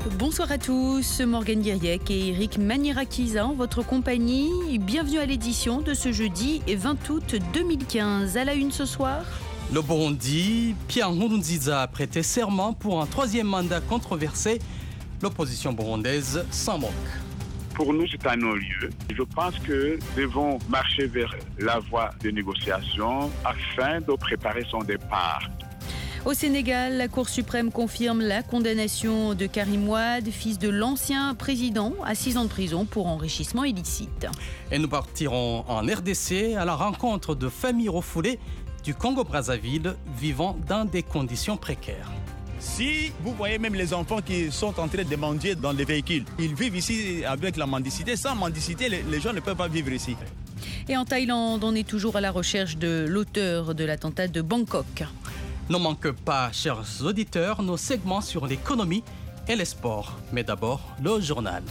Bonsoir à tous, Morgane Guiriec et Eric Manirakiza en votre compagnie. Bienvenue à l'édition de ce jeudi 20 août 2015. À la une ce soir. Le Burundi, Pierre Nkurunziza a prêté serment pour un troisième mandat controversé. L'opposition burundaise s'en moque. Pour nous, c'est un non-lieu. Je pense que nous devons marcher vers la voie de négociation afin de préparer son départ. Au Sénégal, la Cour suprême confirme la condamnation de Karim Wade, fils de l'ancien président, à 6 ans de prison pour enrichissement illicite. Et nous partirons en RDC à la rencontre de familles refoulées du Congo-Brazzaville vivant dans des conditions précaires. Si vous voyez même les enfants qui sont en train de mendier dans les véhicules, ils vivent ici avec la mendicité. Sans mendicité, les gens ne peuvent pas vivre ici. Et en Thaïlande, on est toujours à la recherche de l'auteur de l'attentat de Bangkok. Ne manque pas, chers auditeurs, nos segments sur l'économie et les sports. Mais d'abord, le journal.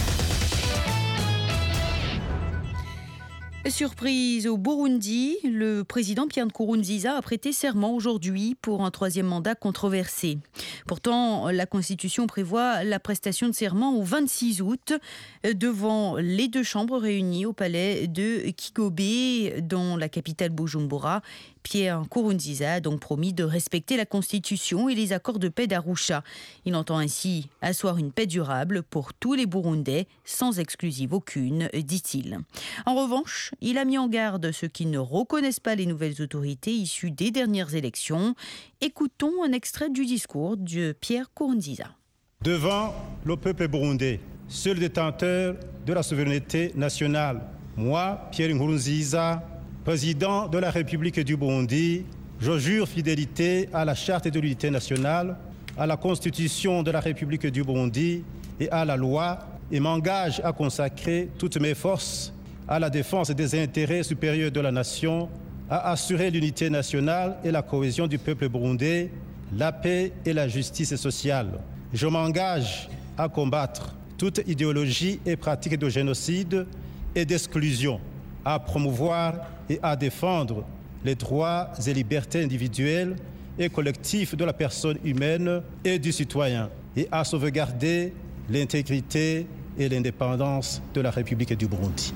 Surprise au Burundi, le président Pierre Nkurunziza a prêté serment aujourd'hui pour un troisième mandat controversé. Pourtant, la Constitution prévoit la prestation de serment au 26 août devant les deux chambres réunies au palais de Kigobe dans la capitale Bujumbura. Pierre Nkurunziza a donc promis de respecter la Constitution et les accords de paix d'Arusha. Il entend ainsi asseoir une paix durable pour tous les Burundais, sans exclusive aucune, dit-il. En revanche, il a mis en garde ceux qui ne reconnaissent pas les nouvelles autorités issues des dernières élections. Écoutons un extrait du discours de Pierre Nkurunziza. Devant le peuple burundais, seul détenteur de la souveraineté nationale, moi, Pierre Nkurunziza, président de la République du Burundi, je jure fidélité à la Charte de l'unité nationale, à la Constitution de la République du Burundi et à la loi, et m'engage à consacrer toutes mes forces à la défense des intérêts supérieurs de la nation, à assurer l'unité nationale et la cohésion du peuple burundais, la paix et la justice sociale. Je m'engage à combattre toute idéologie et pratique de génocide et d'exclusion, à promouvoir et à défendre les droits et libertés individuelles et collectifs de la personne humaine et du citoyen, et à sauvegarder l'intégrité et l'indépendance de la République du Burundi.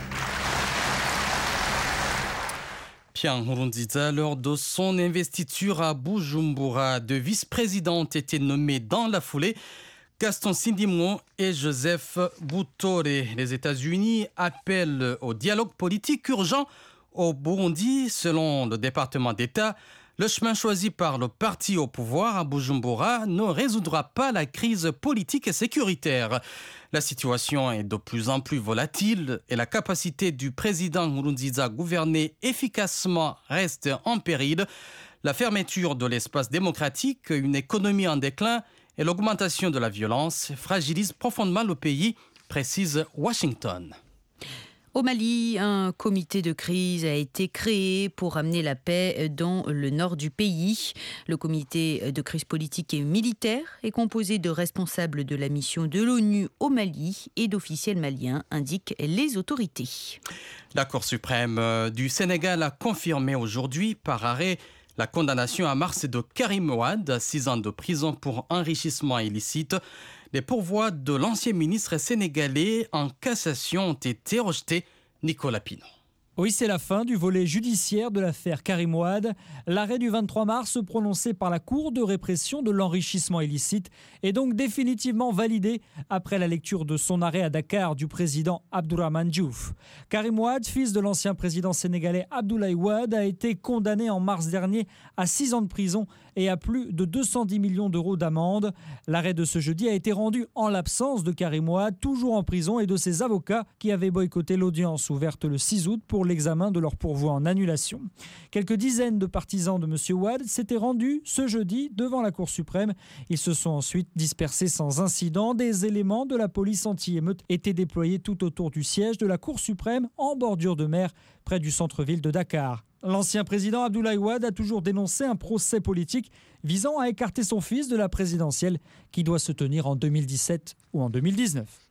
Pierre Nkurunziza, lors de son investiture à Bujumbura, deux vice-présidents ont été nommés dans la foulée. Gaston Sindimwo et Joseph Butore. Les États-Unis appellent au dialogue politique urgent au Burundi. Selon le département d'État, le chemin choisi par le parti au pouvoir à Bujumbura ne résoudra pas la crise politique et sécuritaire. La situation est de plus en plus volatile et la capacité du président Nkurunziza à gouverner efficacement reste en péril. La fermeture de l'espace démocratique, une économie en déclin et l'augmentation de la violence fragilisent profondément le pays, précise Washington. Au Mali, un comité de crise a été créé pour amener la paix dans le nord du pays. Le comité de crise politique et militaire est composé de responsables de la mission de l'ONU au Mali et d'officiels maliens, indiquent les autorités. La Cour suprême du Sénégal a confirmé aujourd'hui par arrêt la condamnation à mars de Karim Wade à 6 ans de prison pour enrichissement illicite. Les pourvois de l'ancien ministre sénégalais en cassation ont été rejetés. Nicolas Pinon. Oui, c'est la fin du volet judiciaire de l'affaire Karim Wade. L'arrêt du 23 mars prononcé par la Cour de répression de l'enrichissement illicite est donc définitivement validé après la lecture de son arrêt à Dakar du président Abdourahmane Diouf. Karim Wade, fils de l'ancien président sénégalais Abdoulaye Wade, a été condamné en mars dernier à 6 ans de prison et à plus de 210 millions d'euros d'amende. L'arrêt de ce jeudi a été rendu en l'absence de Karim Wade, toujours en prison, et de ses avocats qui avaient boycotté l'audience ouverte le 6 août pour l'examen de leur pourvoi en annulation. Quelques dizaines de partisans de M. Wade s'étaient rendus ce jeudi devant la Cour suprême. Ils se sont ensuite dispersés sans incident. Des éléments de la police anti-émeute étaient déployés tout autour du siège de la Cour suprême en bordure de mer, près du centre-ville de Dakar. L'ancien président Abdoulaye Wade a toujours dénoncé un procès politique visant à écarter son fils de la présidentielle qui doit se tenir en 2017 ou en 2019.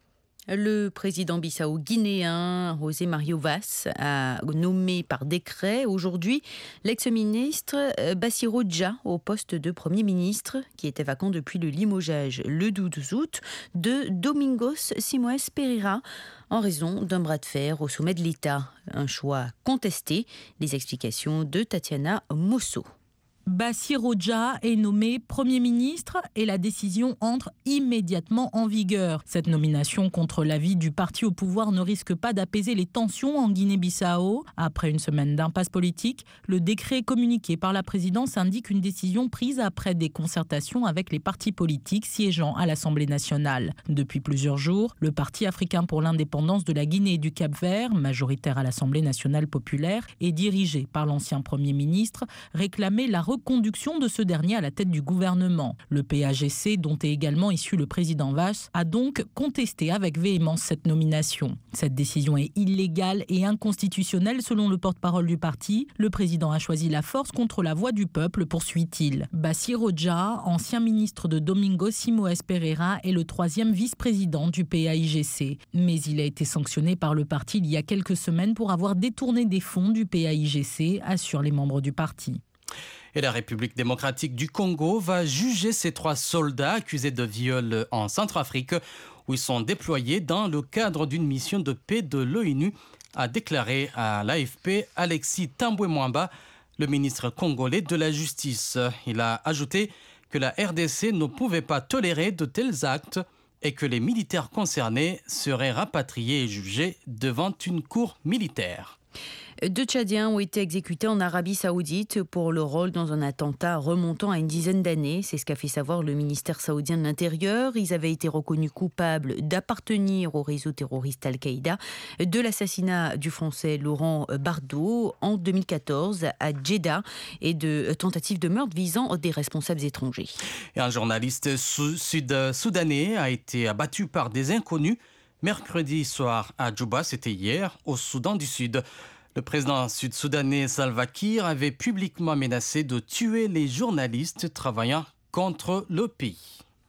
Le président bissau-guinéen José Mario Vaz a nommé par décret aujourd'hui l'ex-ministre Bassirou Dja au poste de Premier ministre qui était vacant depuis le limogeage le 12 août de Domingos Simoes Pereira en raison d'un bras de fer au sommet de l'État. Un choix contesté. Les explications de Tatiana Mosso. Bassirou Dja est nommé Premier ministre et la décision entre immédiatement en vigueur. Cette nomination contre l'avis du parti au pouvoir ne risque pas d'apaiser les tensions en Guinée-Bissau. Après une semaine d'impasse politique, le décret communiqué par la présidence indique une décision prise après des concertations avec les partis politiques siégeant à l'Assemblée nationale. Depuis plusieurs jours, le Parti africain pour l'indépendance de la Guinée et du Cap-Vert, majoritaire à l'Assemblée nationale populaire et dirigé par l'ancien Premier ministre, réclamait la reconduction de ce dernier à la tête du gouvernement. Le PAGC, dont est également issu le président Vaz, a donc contesté avec véhémence cette nomination. Cette décision est illégale et inconstitutionnelle selon le porte-parole du parti. Le président a choisi la force contre la voix du peuple, poursuit-il. Bassirou Dja, ancien ministre de Domingos Simoes Pereira, est le 3e vice-président du PAIGC. Mais il a été sanctionné par le parti il y a quelques semaines pour avoir détourné des fonds du PAIGC, assurent les membres du parti. Et la République démocratique du Congo va juger ces 3 soldats accusés de viol en Centrafrique, où ils sont déployés dans le cadre d'une mission de paix de l'ONU, a déclaré à l'AFP Alexis Tambwe Mwamba, le ministre congolais de la Justice. Il a ajouté que la RDC ne pouvait pas tolérer de tels actes et que les militaires concernés seraient rapatriés et jugés devant une cour militaire. 2 Tchadiens ont été exécutés en Arabie Saoudite pour leur rôle dans un attentat remontant à une dizaine d'années. C'est ce qu'a fait savoir le ministère saoudien de l'Intérieur. Ils avaient été reconnus coupables d'appartenir au réseau terroriste Al-Qaïda, de l'assassinat du Français Laurent Bardo en 2014 à Jeddah et de tentatives de meurtre visant des responsables étrangers. Et un journaliste sud-soudanais a été abattu par des inconnus mercredi soir à Djouba, c'était hier, au Soudan du Sud. Le président sud-soudanais Salva Kiir avait publiquement menacé de tuer les journalistes travaillant contre le pays.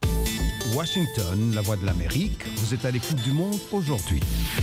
Washington, la voix de l'Amérique, vous êtes à l'écoute du monde aujourd'hui.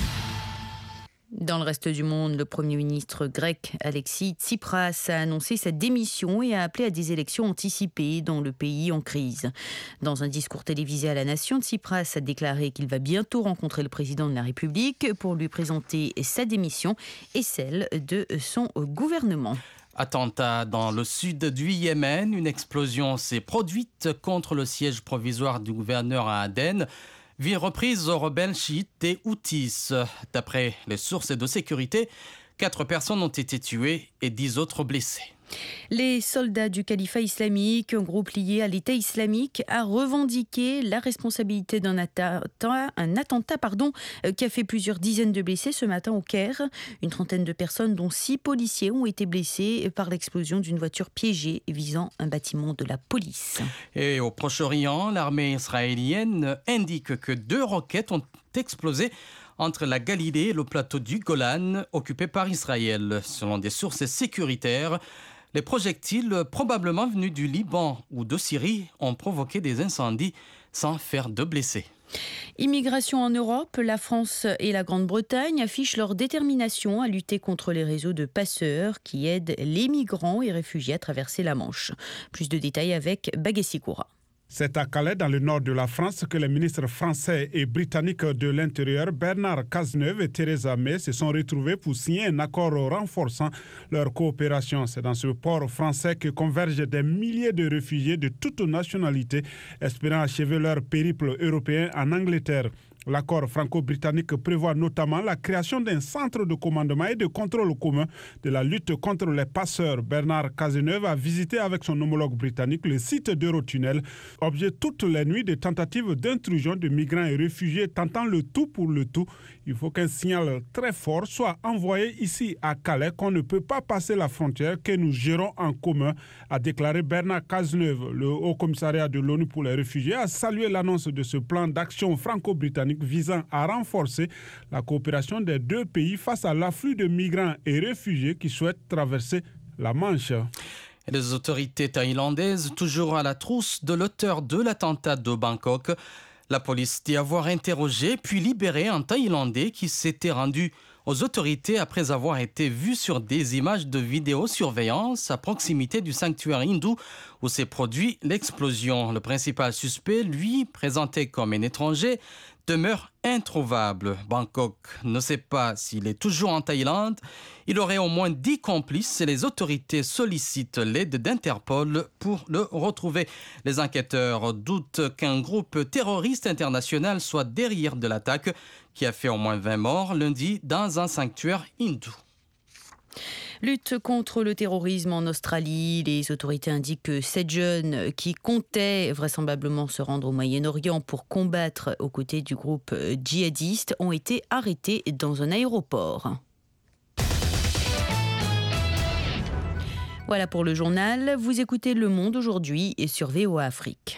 Dans le reste du monde, le Premier ministre grec Alexis Tsipras a annoncé sa démission et a appelé à des élections anticipées dans le pays en crise. Dans un discours télévisé à la Nation, Tsipras a déclaré qu'il va bientôt rencontrer le président de la République pour lui présenter sa démission et celle de son gouvernement. Attentat dans le sud du Yémen, une explosion s'est produite contre le siège provisoire du gouverneur à Aden. Ville reprise aux rebelles chiites des Houthis. D'après les sources de sécurité, 4 personnes ont été tuées et 10 autres blessées. Les soldats du califat islamique, un groupe lié à l'État islamique, a revendiqué la responsabilité d'un attentat qui a fait plusieurs dizaines de blessés ce matin au Caire. Une trentaine de personnes, dont 6 policiers, ont été blessés par l'explosion d'une voiture piégée visant un bâtiment de la police. Et au Proche-Orient, l'armée israélienne indique que 2 roquettes ont explosé entre la Galilée et le plateau du Golan, occupé par Israël. Selon des sources sécuritaires, les projectiles, probablement venus du Liban ou de Syrie, ont provoqué des incendies sans faire de blessés. Immigration en Europe, la France et la Grande-Bretagne affichent leur détermination à lutter contre les réseaux de passeurs qui aident les migrants et réfugiés à traverser la Manche. Plus de détails avec Bagessi Koura. C'est à Calais, dans le nord de la France, que les ministres français et britanniques de l'Intérieur, Bernard Cazeneuve et Theresa May, se sont retrouvés pour signer un accord renforçant leur coopération. C'est dans ce port français que convergent des milliers de réfugiés de toutes nationalités, espérant achever leur périple européen en Angleterre. L'accord franco-britannique prévoit notamment la création d'un centre de commandement et de contrôle commun de la lutte contre les passeurs. Bernard Cazeneuve a visité avec son homologue britannique le site d'Eurotunnel, objet toutes les nuits de tentatives d'intrusion de migrants et réfugiés tentant le tout pour le tout. Il faut qu'un signal très fort soit envoyé ici à Calais qu'on ne peut pas passer la frontière, que nous gérons en commun, a déclaré Bernard Cazeneuve. Le Haut-Commissariat de l'ONU pour les réfugiés a salué l'annonce de ce plan d'action franco-britannique visant à renforcer la coopération des 2 pays face à l'afflux de migrants et réfugiés qui souhaitent traverser la Manche. Et les autorités thaïlandaises, toujours à la trousse de l'auteur de l'attentat de Bangkok, La police dit avoir interrogé puis libéré un Thaïlandais qui s'était rendu aux autorités après avoir été vu sur des images de vidéosurveillance à proximité du sanctuaire hindou où s'est produit l'explosion. Le principal suspect, lui, présenté comme un étranger, demeure introuvable. Bangkok ne sait pas s'il est toujours en Thaïlande. Il aurait au moins 10 complices et les autorités sollicitent l'aide d'Interpol pour le retrouver. Les enquêteurs doutent qu'un groupe terroriste international soit derrière de l'attaque qui a fait au moins 20 morts lundi dans un sanctuaire hindou. Lutte contre le terrorisme en Australie. Les autorités indiquent que 7 jeunes qui comptaient vraisemblablement se rendre au Moyen-Orient pour combattre aux côtés du groupe djihadiste ont été arrêtés dans un aéroport. Voilà pour le journal. Vous écoutez Le Monde aujourd'hui et sur VOA Afrique.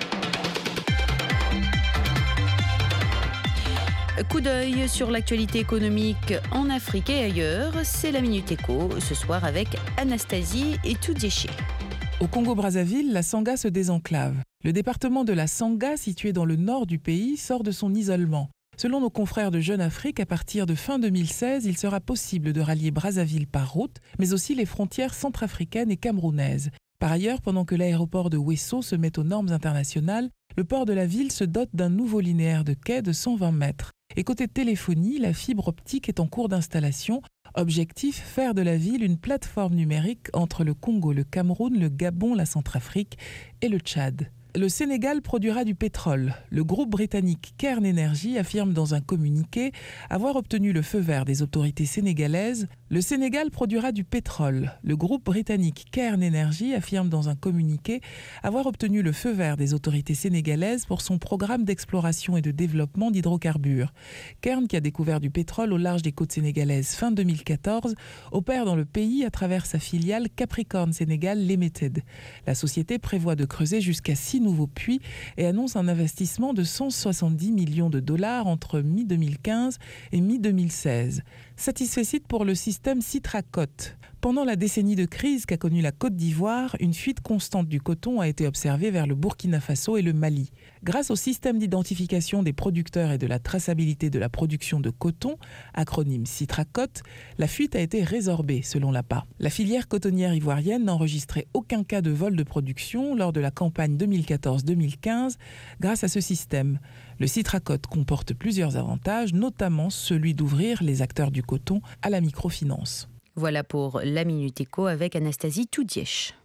Coup d'œil sur l'actualité économique en Afrique et ailleurs, c'est la Minute Éco, ce soir avec Anastasie Toudieché. Au Congo-Brazzaville, la Sangha se désenclave. Le département de la Sangha, situé dans le nord du pays, sort de son isolement. Selon nos confrères de Jeune Afrique, à partir de fin 2016, il sera possible de rallier Brazzaville par route, mais aussi les frontières centrafricaines et camerounaises. Par ailleurs, pendant que l'aéroport de Ouesso se met aux normes internationales, le port de la ville se dote d'un nouveau linéaire de quai de 120 mètres. Et côté téléphonie, la fibre optique est en cours d'installation. Objectif, faire de la ville une plateforme numérique entre le Congo, le Cameroun, le Gabon, la Centrafrique et le Tchad. Le Sénégal produira du pétrole. Le groupe britannique Cairn Energy affirme dans un communiqué avoir obtenu le feu vert des autorités sénégalaises. Le Sénégal produira du pétrole. Le groupe britannique Cairn Energy affirme dans un communiqué avoir obtenu le feu vert des autorités sénégalaises pour son programme d'exploration et de développement d'hydrocarbures. Cairn, qui a découvert du pétrole au large des côtes sénégalaises fin 2014, opère dans le pays à travers sa filiale Capricorn Sénégal Limited. La société prévoit de creuser jusqu'à 6 nouveaux puits et annonce un investissement de 170 millions de dollars entre mi-2015 et mi-2016. Satisfecit pour le système Citracote. Pendant la décennie de crise qu'a connue la Côte d'Ivoire, une fuite constante du coton a été observée vers le Burkina Faso et le Mali. Grâce au système d'identification des producteurs et de la traçabilité de la production de coton, acronyme Citracote, la fuite a été résorbée, selon l'APA. La filière cotonnière ivoirienne n'a enregistré aucun cas de vol de production lors de la campagne 2014-2015 grâce à ce système. Le Citracote comporte plusieurs avantages, notamment celui d'ouvrir les acteurs du coton à la microfinance. Voilà pour la Minute Éco avec Anastasie Toudieché.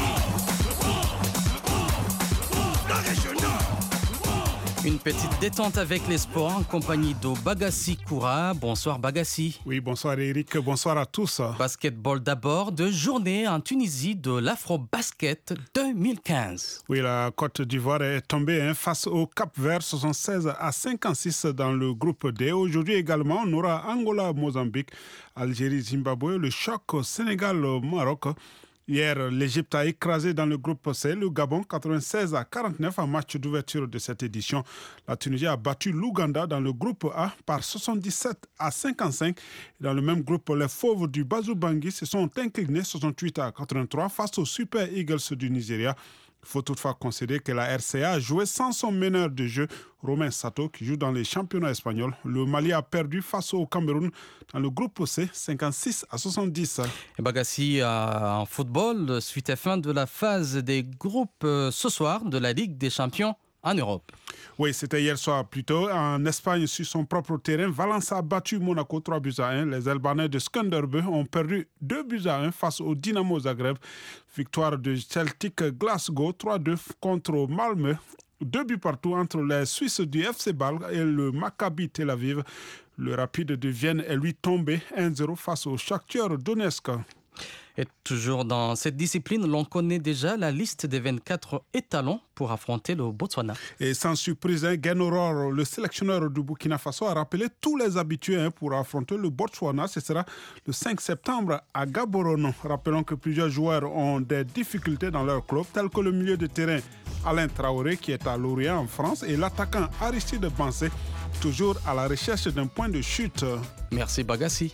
Une petite détente avec les sports en compagnie de Bagassi Koura. Bonsoir Bagassi. Oui, bonsoir Eric, bonsoir à tous. Basketball d'abord, de journée en Tunisie de l'Afro-Basket 2015. Oui, la Côte d'Ivoire est tombée face au Cap-Vert 76-56 dans le groupe D. Aujourd'hui également, on aura Angola-Mozambique, Algérie-Zimbabwe, le choc Sénégal-Maroc. Hier, l'Égypte a écrasé dans le groupe C le Gabon 96-49 en match d'ouverture de cette édition. La Tunisie a battu l'Ouganda dans le groupe A par 77-55. Dans le même groupe, les Fauves du Bazou-Bangui se sont inclinés 68-83 face aux Super Eagles du Nigeria. Il faut toutefois considérer que la RCA a joué sans son meneur de jeu, Romain Sato, qui joue dans les championnats espagnols. Le Mali a perdu face au Cameroun dans le groupe C, 56-70. Et Bagassi, en football, suite à fin de la phase des groupes ce soir de la Ligue des champions en Europe. Oui, c'était hier soir plutôt. En Espagne, sur son propre terrain, Valence a battu Monaco 3-1. Les Albanais de Skanderbe ont perdu 2-1 face au Dynamo Zagreb. Victoire de Celtic Glasgow 3-2 contre Malmö. 2 buts partout entre les Suisses du FC Bâle et le Maccabi Tel Aviv. Le Rapide de Vienne est lui tombé 1-0 face au Shakhtar Donetsk. Et toujours dans cette discipline, l'on connaît déjà la liste des 24 étalons pour affronter le Botswana. Et sans surprise, Guénoror, le sélectionneur du Burkina Faso, a rappelé tous les habitués pour affronter le Botswana. Ce sera le 5 septembre à Gaborone. Rappelons que plusieurs joueurs ont des difficultés dans leur club, tels que le milieu de terrain Alain Traoré, qui est à Lorient en France, et l'attaquant Aristide Bansé, toujours à la recherche d'un point de chute. Merci Bagassi.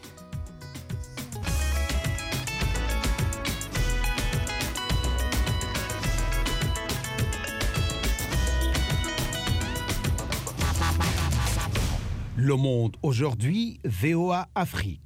Le Monde aujourd'hui, VOA Afrique.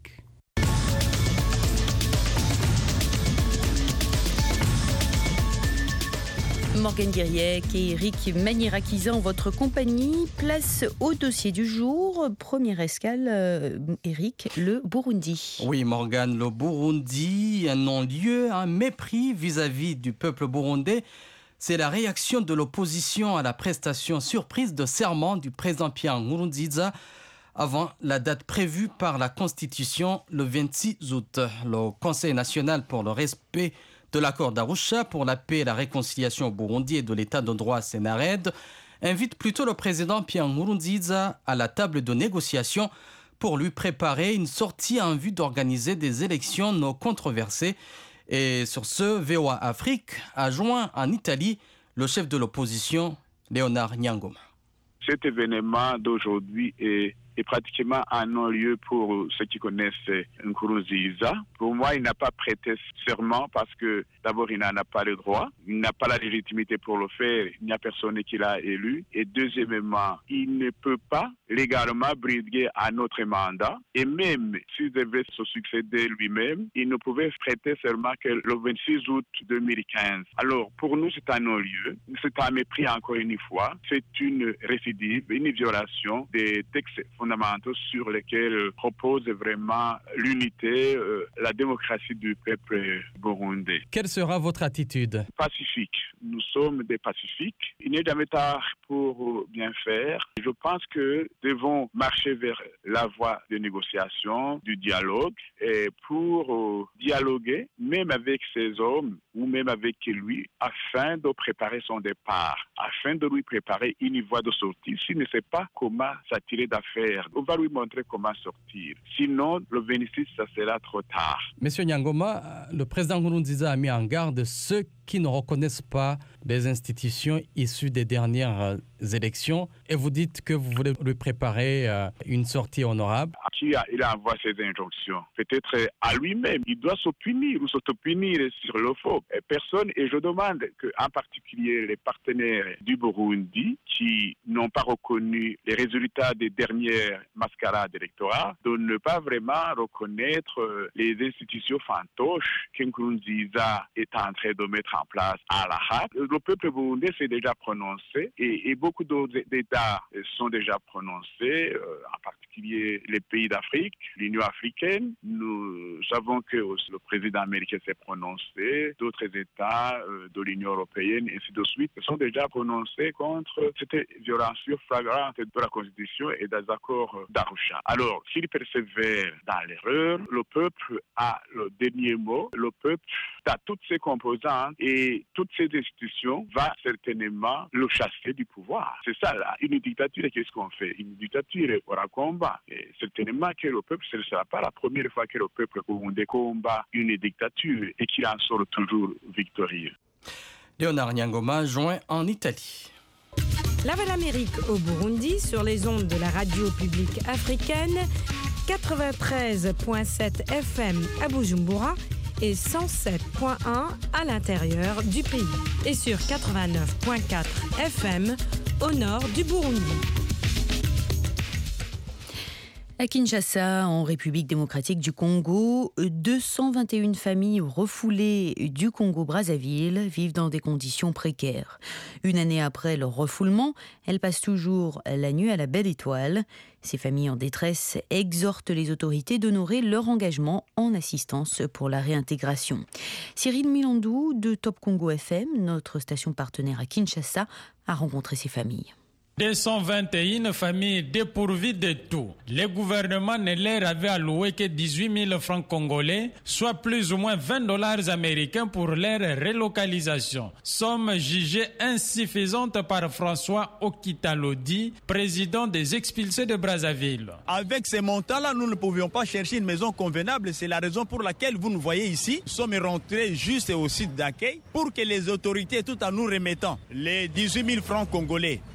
Morgane Guiriec et Eric Manirakisa en votre compagnie. Place au dossier du jour. Première escale, Eric, le Burundi. Oui, Morgane, le Burundi, un non-lieu, un mépris vis-à-vis du peuple burundais. C'est la réaction de l'opposition à la prestation surprise de serment du président Pierre Nkurunziza avant la date prévue par la Constitution le 26 août. Le Conseil national pour le respect de l'accord d'Arusha pour la paix et la réconciliation au Burundi et de l'état de droit Sénared invite plutôt le président Pierre Nkurunziza à la table de négociation pour lui préparer une sortie en vue d'organiser des élections non controversées. Et sur ce, VOA Afrique a joint en Italie le chef de l'opposition, Léonard Nyangoma. Cet événement d'aujourd'hui est pratiquement un non-lieu pour ceux qui connaissent Nkurunziza. Pour moi, il n'a pas prêté serment parce que d'abord, il n'en a pas le droit. Il n'a pas la légitimité pour le faire. Il n'y a personne qui l'a élu. Et deuxièmement, il ne peut pas légalement briguer un autre mandat. Et même s'il devait se succéder lui-même, il ne pouvait prêter serment que le 26 août 2015. Alors, pour nous, c'est un non-lieu. C'est un mépris encore une fois. C'est une récidive, une violation des textes fondamentaux sur lesquels repose vraiment l'unité, la démocratie du peuple burundais. Quelle sera votre attitude? Pacifique. Nous sommes des pacifiques. Il n'est jamais tard pour bien faire. Je pense que nous devons marcher vers la voie de négociation, du dialogue, et pour dialoguer, même avec ces hommes ou même avec lui, afin de préparer son départ, afin de lui préparer une voie de sortie. S'il ne sait pas comment s'attirer d'affaires, on va lui montrer comment sortir. Sinon, le 26, ça sera trop tard. Monsieur Nyangoma, le président Nkurunziza a mis en garde ceux qui ne reconnaissent pas les institutions issues des dernières élections. Et vous dites que vous voulez lui préparer une sortie honorable. Il envoie ses injonctions. Peut-être à lui-même, il doit se punir ou s'auto-punir sur le faux. Personne, et je demande qu'en particulier les partenaires du Burundi qui n'ont pas reconnu les résultats des dernières mascarades électorales, de ne pas vraiment reconnaître les institutions fantoches que Nkurunziza est en train de mettre en place à la hâte. Le peuple burundais s'est déjà prononcé et beaucoup d'autres États sont déjà prononcés, en particulier les pays d'Afrique, l'Union africaine. Nous savons que le président américain s'est prononcé, d'autres États de l'Union européenne, et ainsi de suite, sont déjà prononcés contre cette violation flagrante de la Constitution et des accords d'Arusha. Alors, s'il persévère dans l'erreur, le peuple a le dernier mot. Le peuple a toutes ses composantes et toutes ces institutions vont certainement le chasser du pouvoir. C'est ça, là. Une dictature, qu'est-ce qu'on fait? Une dictature aura combat. Et certainement que le peuple, ce ne sera pas la première fois que le peuple burundais combat une dictature et qu'il en sort toujours victorieux. Léonard Nyangoma, joint en Italie. La Voix d'Amérique au Burundi sur les ondes de la radio publique africaine, 93.7 FM à Bujumbura et 107.1 à l'intérieur du pays et sur 89.4 FM au nord du Burundi. À Kinshasa, en République démocratique du Congo, 221 familles refoulées du Congo-Brazzaville vivent dans des conditions précaires. Une année après leur refoulement, elles passent toujours la nuit à la Belle Étoile. Ces familles en détresse exhortent les autorités d'honorer leur engagement en assistance pour la réintégration. Cyril Milandou de Top Congo FM, notre station partenaire à Kinshasa, a rencontré ces familles. 221 familles dépourvues de tout. Le gouvernement ne leur avait alloué que 18 000 francs congolais, soit plus ou moins $20 américains pour leur relocalisation. Somme jugée insuffisante par François Okitalodi, président des expulsés de Brazzaville. Avec ces montants-là, nous ne pouvions pas chercher une maison convenable. C'est la raison pour laquelle vous nous voyez ici. Nous sommes rentrés juste au site d'accueil pour que les autorités, tout en nous remettant les 18 000 francs congolais, pour que nous puissions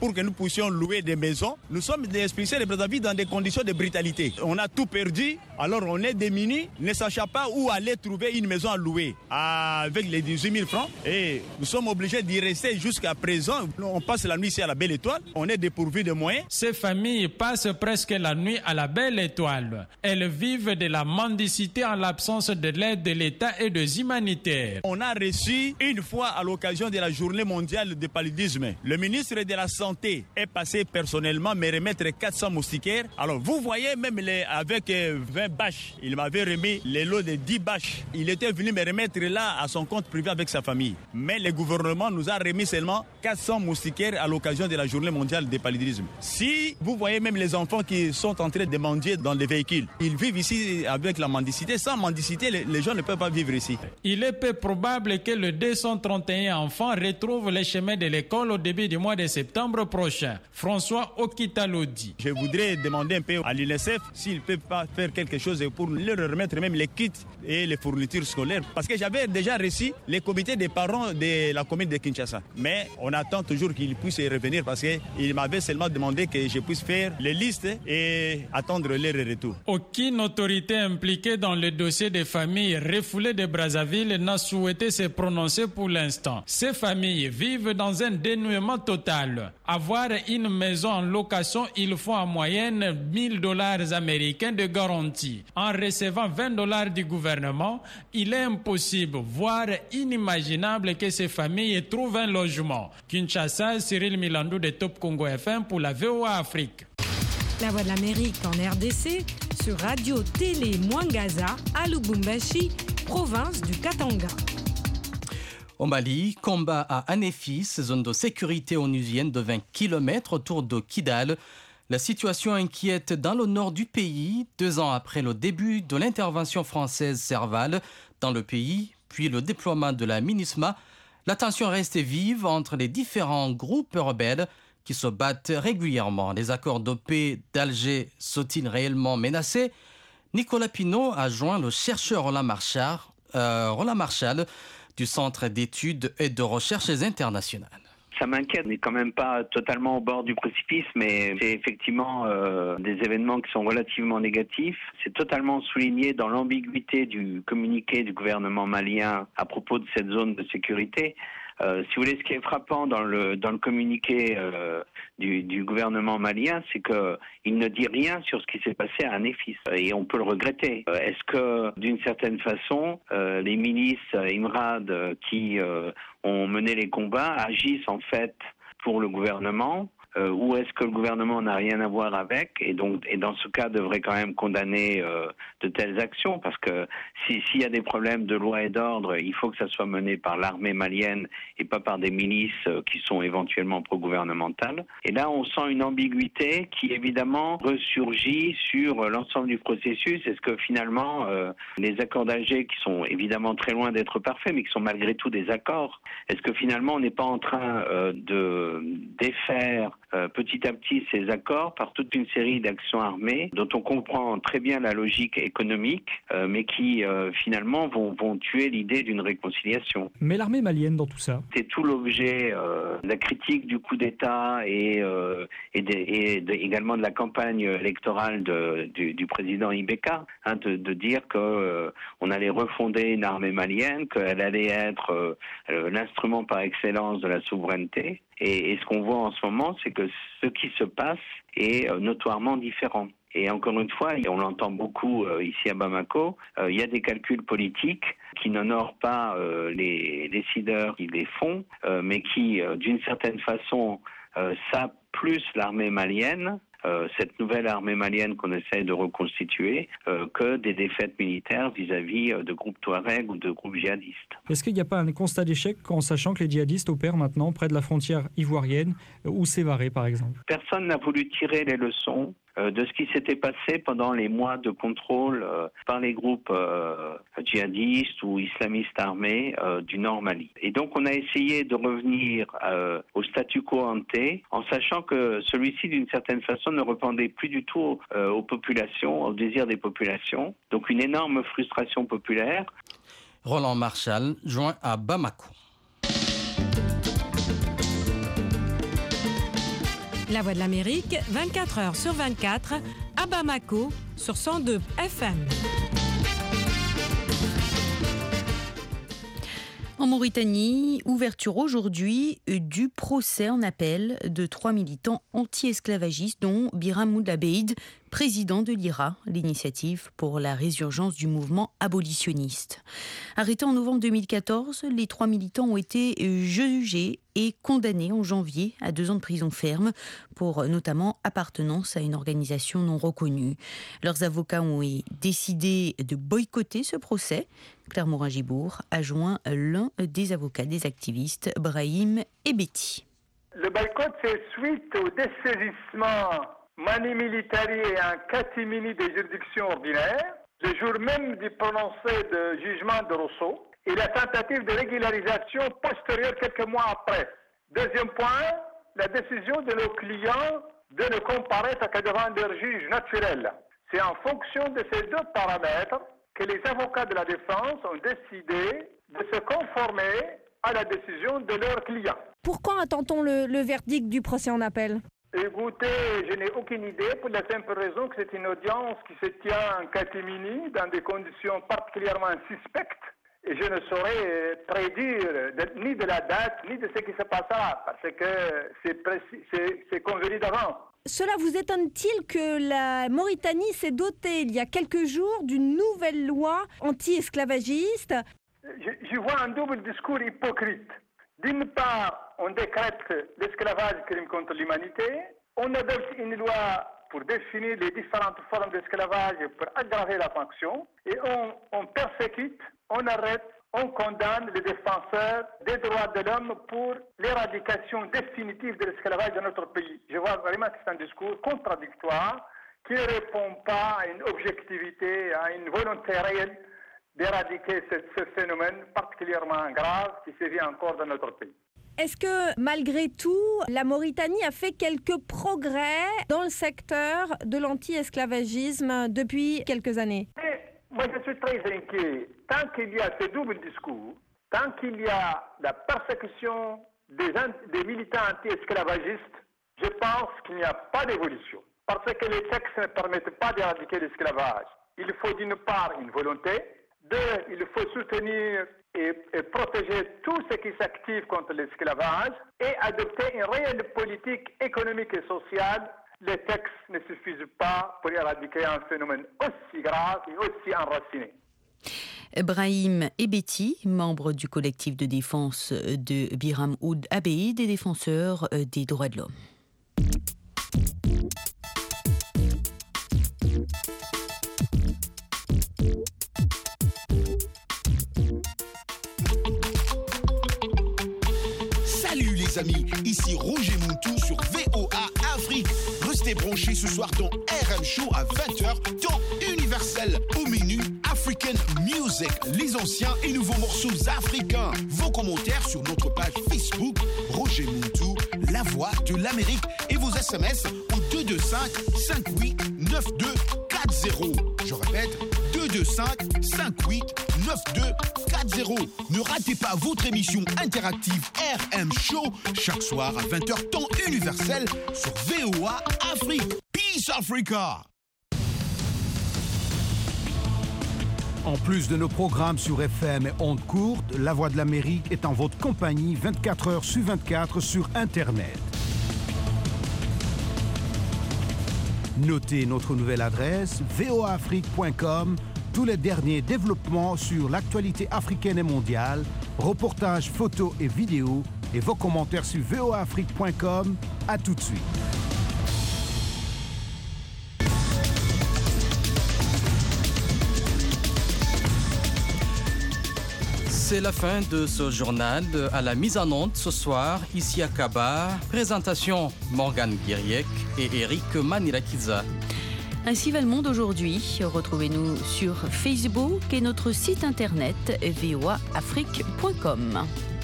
puissions louer des maisons. Nous sommes des expulsés de Brazzaville dans des conditions de brutalité. On a tout perdu, alors on est démunis, ne sachant pas où aller trouver une maison à louer avec les 18 000 francs. Et nous sommes obligés d'y rester jusqu'à présent. On passe la nuit ici à la Belle Étoile, on est dépourvus de moyens. Ces familles passent presque la nuit à la Belle Étoile. Elles vivent de la mendicité en l'absence de l'aide de l'État et des humanitaires. On a reçu une fois à l'occasion de la journée mondiale du paludisme. Le ministre de la Santé est passé personnellement me remettre 400 moustiquaires. Alors vous voyez, même avec 20 bâches, il m'avait remis les lots de 10 bâches. Il était venu me remettre là à son compte privé avec sa famille. Mais le gouvernement nous a remis seulement 400 moustiquaires à l'occasion de la journée mondiale du paludisme. Si vous voyez même les enfants qui sont en train de mendier dans les véhicules, ils vivent ici avec la mendicité. Sans mendicité, les gens ne peuvent pas vivre ici. Il est peu probable que le 231 enfants retrouvent les chemins de l'école au début du mois de septembre prochain. François Okitalodi. Je voudrais demander un peu à l'UNICEF s'ils ne peuvent pas faire quelque chose pour leur remettre même les kits et les fournitures scolaires. Parce que j'avais déjà reçu les comités des parents de la commune de Kinshasa. Mais on attend toujours qu'ils puissent y revenir parce qu'ils m'avaient seulement demandé que je puisse faire les listes et attendre leur retour. Aucune autorité impliquée dans le dossier des familles refoulées de Brazzaville n'a souhaité se prononcer pour l'instant. Ces familles vivent dans un dénuement total. Avoir une maison en location, il faut en moyenne $1,000 américains de garantie. En recevant $20 du gouvernement, il est impossible, voire inimaginable que ces familles trouvent un logement. Kinshasa, Cyril Milandou de Top Congo FM pour la VOA Afrique. La Voix de l'Amérique en RDC, sur Radio Télé Mwangaza, à Lubumbashi, province du Katanga. Au Mali, combat à Anéfis, zone de sécurité onusienne de 20 km autour de Kidal. La situation inquiète dans le nord du pays, 2 ans après le début de l'intervention française Serval dans le pays, puis le déploiement de la MINUSMA. La tension reste vive entre les différents groupes rebelles qui se battent régulièrement. Les accords de paix d'Alger sont-ils réellement menacés? Nicolas Pinault a joint le chercheur Roland Marshall du Centre d'études et de recherches internationales. Ça m'inquiète, on n'est quand même pas totalement au bord du précipice, mais c'est effectivement des événements qui sont relativement négatifs. C'est totalement souligné dans l'ambiguïté du communiqué du gouvernement malien à propos de cette zone de sécurité. Si vous voulez, ce qui est frappant dans le communiqué du gouvernement malien, c'est qu'il ne dit rien sur ce qui s'est passé à Anéfis, et on peut le regretter. Est-ce que, d'une certaine façon, les milices Imrad qui ont mené les combats agissent en fait pour le gouvernement, ou est-ce que le gouvernement n'a rien à voir avec et dans ce cas devrait quand même condamner de telles actions, parce que s'il y a des problèmes de loi et d'ordre, il faut que ça soit mené par l'armée malienne et pas par des milices qui sont éventuellement pro-gouvernementales. Et là, on sent une ambiguïté qui évidemment ressurgit sur l'ensemble du processus. Est-ce que finalement, les accords d'Alger, qui sont évidemment très loin d'être parfaits, mais qui sont malgré tout des accords, est-ce que finalement on n'est pas en train de défaire petit à petit ces accords par toute une série d'actions armées dont on comprend très bien la logique économique, mais qui finalement vont tuer l'idée d'une réconciliation. Mais l'armée malienne dans tout ça? C'est tout l'objet de la critique du coup d'État et également de la campagne électorale du président Ibeka, de dire qu'on allait refonder une armée malienne, qu'elle allait être l'instrument par excellence de la souveraineté. Et ce qu'on voit en ce moment, c'est que ce qui se passe est notoirement différent. Et encore une fois, on l'entend beaucoup ici à Bamako, il y a des calculs politiques qui n'honorent pas les décideurs qui les font, mais qui, d'une certaine façon, sapent plus l'armée malienne, cette nouvelle armée malienne qu'on essaie de reconstituer, que des défaites militaires vis-à-vis de groupes Touaregs ou de groupes djihadistes. Est-ce qu'il n'y a pas un constat d'échec en sachant que les djihadistes opèrent maintenant près de la frontière ivoirienne ou Sévaré par exemple? Personne n'a voulu tirer les leçons de ce qui s'était passé pendant les mois de contrôle par les groupes djihadistes ou islamistes armés du Nord Mali. Et donc on a essayé de revenir au statu quo ante, en sachant que celui-ci d'une certaine façon ne répondait plus du tout aux populations, aux désirs des populations. Donc une énorme frustration populaire. Roland Marshall, joint à Bamako. La Voix de l'Amérique, 24 heures sur 24, à Bamako, sur 102 FM. En Mauritanie, ouverture aujourd'hui du procès en appel de 3 militants anti-esclavagistes, dont Biram Ould Abeid, président de l'IRA, l'initiative pour la résurgence du mouvement abolitionniste. Arrêtés en novembre 2014, les 3 militants ont été jugés et condamnés en janvier à 2 ans de prison ferme pour notamment appartenance à une organisation non reconnue. Leurs avocats ont décidé de boycotter ce procès. Claire Morin-Gibour a joint l'un des avocats des activistes, Brahim Ebeti. Le boycott, c'est suite au dessaisissement mani militari et un catimini des juridictions ordinaires, le jour même du prononcé de jugement de Rousseau, et la tentative de régularisation postérieure quelques mois après. Deuxième point, la décision de nos clients de ne comparaître que devant leur juge naturel. C'est en fonction de ces 2 paramètres que les avocats de la défense ont décidé de se conformer à la décision de leurs clients. Pourquoi attend-on le verdict du procès en appel ? Écoutez, je n'ai aucune idée pour la simple raison que c'est une audience qui se tient en catimini dans des conditions particulièrement suspectes et je ne saurais prédire ni de la date ni de ce qui se passera parce que c'est convenu d'avance. Cela vous étonne-t-il que la Mauritanie s'est dotée il y a quelques jours d'une nouvelle loi anti-esclavagiste ? Je vois un double discours hypocrite. D'une part, on décrète l'esclavage crime contre l'humanité, on adopte une loi pour définir les différentes formes d'esclavage et pour aggraver la sanction, et on persécute, on arrête, on condamne les défenseurs des droits de l'homme pour l'éradication définitive de l'esclavage dans notre pays. Je vois vraiment que c'est un discours contradictoire qui ne répond pas à une objectivité, à une volonté réelle d'éradiquer ce phénomène particulièrement grave qui sévit encore dans notre pays. Est-ce que, malgré tout, la Mauritanie a fait quelques progrès dans le secteur de l'anti-esclavagisme depuis quelques années ? Moi, je suis très inquiet. Tant qu'il y a ce double discours, tant qu'il y a la persécution des militants anti-esclavagistes, je pense qu'il n'y a pas d'évolution. Parce que les textes ne permettent pas d'éradiquer l'esclavage. Il faut d'une part une volonté, 2, il faut soutenir et protéger tous ceux qui s'activent contre l'esclavage et adopter une réelle politique économique et sociale. Les textes ne suffisent pas pour éradiquer un phénomène aussi grave et aussi enraciné. Brahim Ebeti, membre du collectif de défense de Biram Ould Abeid, des défenseurs des droits de l'homme. Salut les amis, ici Roger Muntou sur VOA Afrique. Restez branchés ce soir dans RM Show à 20h, temps universel. Au menu African Music, les anciens et nouveaux morceaux africains. Vos commentaires sur notre page Facebook, Roger Muntou, la voix de l'Amérique. Et vos SMS au 225 58 9240. Je répète, 225 58 9240. Ne ratez pas votre émission interactive RM Show chaque soir à 20h temps universel sur VOA Afrique. Peace Africa. En plus de nos programmes sur FM et ondes courtes, La Voix de l'Amérique est en votre compagnie 24 heures sur 24 sur Internet. Notez notre nouvelle adresse voaafrique.com. Tous les derniers développements sur l'actualité africaine et mondiale, reportages, photos et vidéos, et vos commentaires sur voaafrique.com. À tout de suite. C'est la fin de ce journal. À la mise en onde ce soir, ici à Kaba, présentation Morgane Guiriec et Eric Manirakiza. Ainsi va le monde aujourd'hui. Retrouvez-nous sur Facebook et notre site internet voaafrique.com.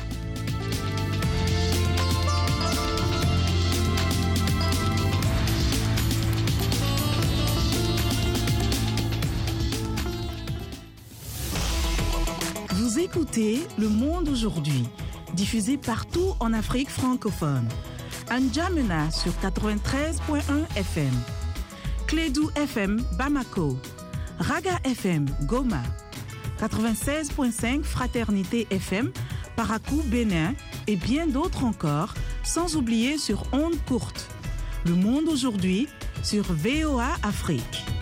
Vous écoutez Le Monde aujourd'hui, diffusé partout en Afrique francophone. N'Djamena sur 93.1 FM, Clédou FM Bamako, Raga FM Goma, 96.5 Fraternité FM Parakou Bénin et bien d'autres encore, sans oublier sur ondes courtes. Le monde aujourd'hui sur VOA Afrique.